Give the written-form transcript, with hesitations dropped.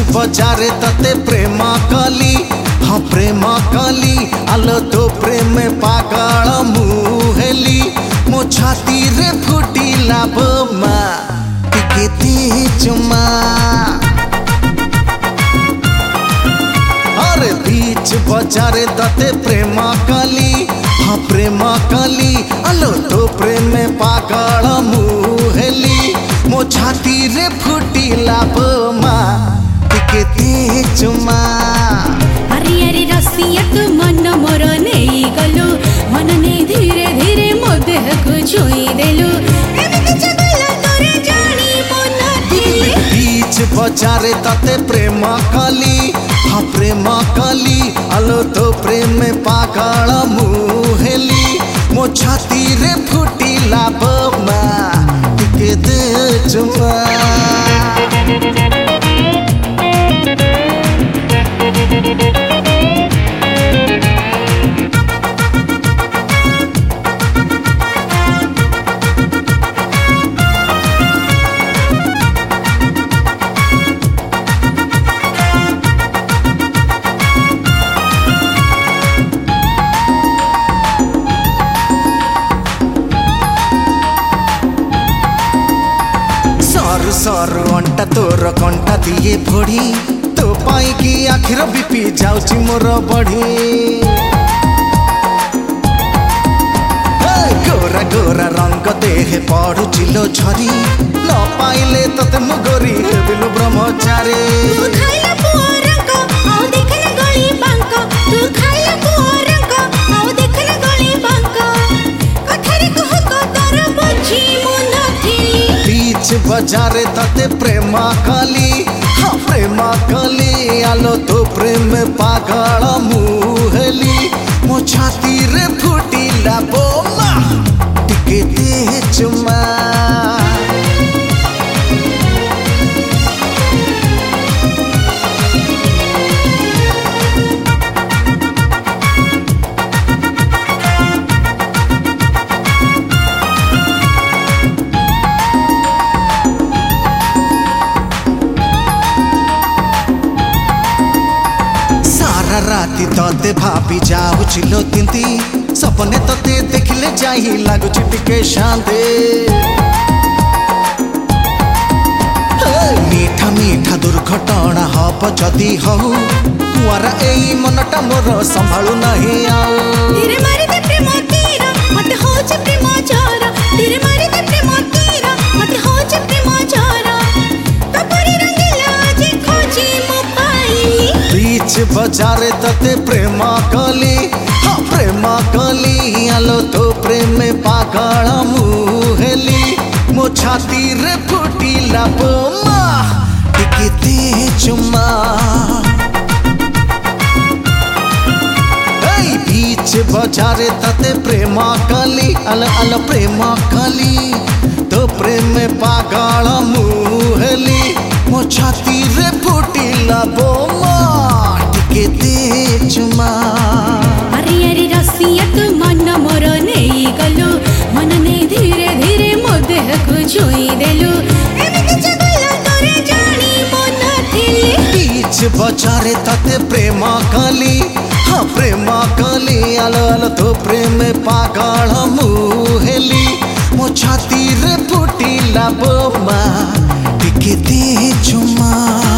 बजारे तते प्रेम कली हाँ प्रेम कली आलो तो प्रेम पागल मुहेली मो छाती रे फुटिला बोमा टिके दी चुमा अरे बीच बजारे तते प्रेम कली हाँ प्रेम कली आलो तो प्रेम पागल मुहेली मो छाती रे फुटिला बोमा टिके दी चुमा अरे अरे रसिया तू मन मोर नहीं गलु मन नहीं धीरे धीरे मो देह को छुई देलु बीच बजारे तते प्रेम कली हाँ प्रेम कली आलो तो प्रेम पागल मुहेली मो छाती रे फुटिला बोमा टिके दे चुमा सर अंटा तोर कंटा दिए भोड़ी तो पाई की आखिर बीपी जाउची मोर बढ़ी गोरा गोरा रंग देह पड़ुची लो झरी न पाइले तते मुगरी बिलो ब्रह्मचारी बजारे तते प्रेम कली हाँ प्रेम कली आलो तो प्रेम पागल मुहेली मो छाती रे फुटिला बोमा टिके दे चुमा राती तते भाभी जाऊची लो तिंती सपने तते देखिले जाही लागुची टिके शांति मीठा मीठा दुर्घटना हब जदि हऊ कुआरा एई मनटा मोर संभाळु नहीं आऊ धीरे मारी दे प्रेम तीर मते होचे प्रेम जोर धीरे मारी दे प्रेम तीर मते होचे प्रेम जोर कपड़ी रंगीला जे खोजी मो पाई बीच बजारे तते प्रेम कली हाँ प्रेम कली आलो तो प्रेम पागल मुहेली मो छाती रे फुटिला बोमा टिके दे चुमा बीच बजारे तते प्रेम कली अल अल प्रेम कली तो प्रेम पागल मुहेली मो छाती रे फुटिला बोमा टिके दे चुमा अरे अरे रसिया तू मन मोर नहीं गलु मन नहीं धीरे धीरे मो देह को छुई देलु बीच बजारे तते प्रेम कली हाँ प्रेम कली आलो आलो तो प्रेम पागल मुहेली मो छाती रे फुटिला बोमा टिके दे चुमा।